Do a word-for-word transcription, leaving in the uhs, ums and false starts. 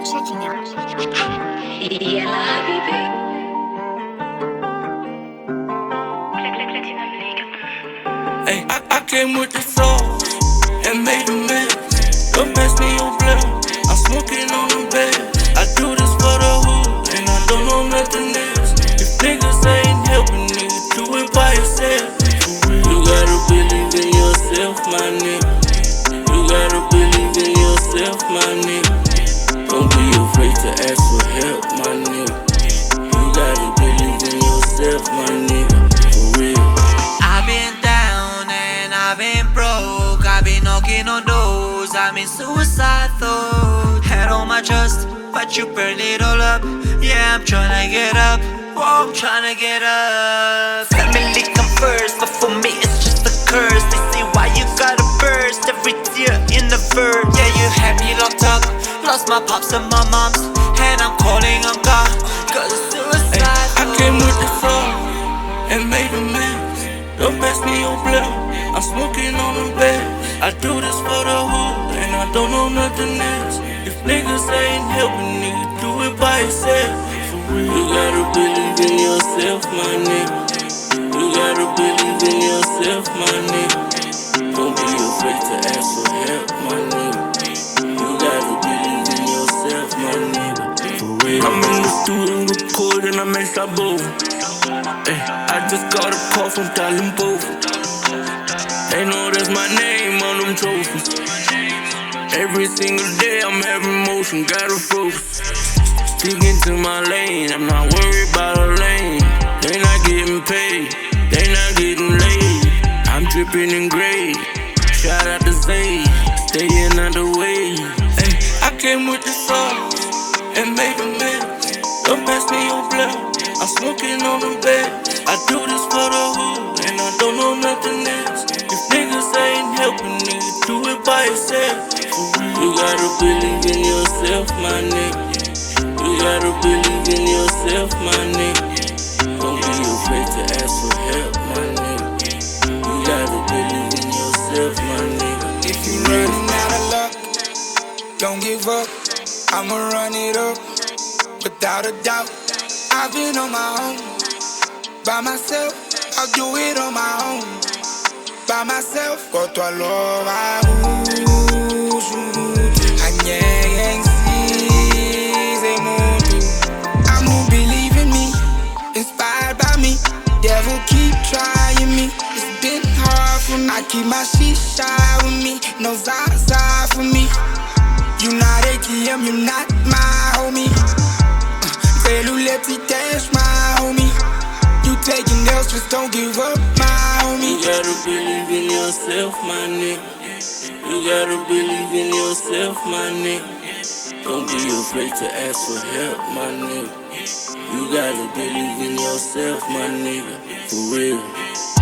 checking out. يلا حبيبي. Hey, I, I came with the sauce and made a mess. Don't pass me your blood, I'm smoking on the bed. I do this for the hood, and I don't know nothing else. If niggas ain't helping, nigga, do it by yourself. You gotta believe in yourself, my nigga. You gotta believe in yourself, my nigga. Don't be afraid to ask for help, my nigga. You gotta believe in yourself, my nigga. For real. I've been down and I've been broke. I've been knocking on doors. I'm in suicide thought. Had all my trust, but you burned it all up. Yeah, I'm tryna get up. Whoa, I'm tryna get up. Family come first, but for me it's just a curse. They say why you gotta burst every tear in the verse. Yeah, you had me locked up. Lost my pops and my moms, and I'm calling on God, cause it's suicide. Ay, I came with the sauce and made a mess. Don't pass me your blood, I'm smoking on the bed. I do this for the hood, and I don't know nothing else. If niggas ain't helping, nigga, do it by yourself. For real. You gotta believe in yourself, my nigga. You gotta believe in yourself, my nigga. Don't be afraid to ask for help, my nigga. You gotta believe in yourself, my nigga. For real. I'm in the studio recording, I make sabor. Ay, I just got a call from Talimbo. They know that's my name on them trophies. Every single day I'm having motion, gotta focus. Sticking to my lane, I'm not worried about a lane. They not getting paid, they not getting laid. I'm dripping in gray, shout out to Zay, staying out the way. Ay, I came with the sauce and made a mess. Don't pass me your blood, I'm smoking on the bed. I do this for the hood, and I don't know nothing else. If niggas ain't helping, nigga, do it by yourself. You gotta believe in yourself, my nigga. You gotta believe in yourself, my nigga. Don't be afraid to ask for help, my nigga. You gotta believe in yourself, my nigga. If you running out of luck, don't give up. I'ma run it up, without a doubt. I've been on my own, by myself. I'll do it on my own, by myself. Quanto a lova uso, anyeng se mundo. I'm who believe in me, inspired by me. Devil keep trying me, it's been hard for me. I keep my shisha with me, no Zaza for me. You not A T M, you not my homie. Cellular T-Dash, my homie. You taking L's, just don't give up, my homie. You gotta believe in yourself, my nigga. You gotta believe in yourself, my nigga. Don't be afraid to ask for help, my nigga. You gotta believe in yourself, my nigga. For real.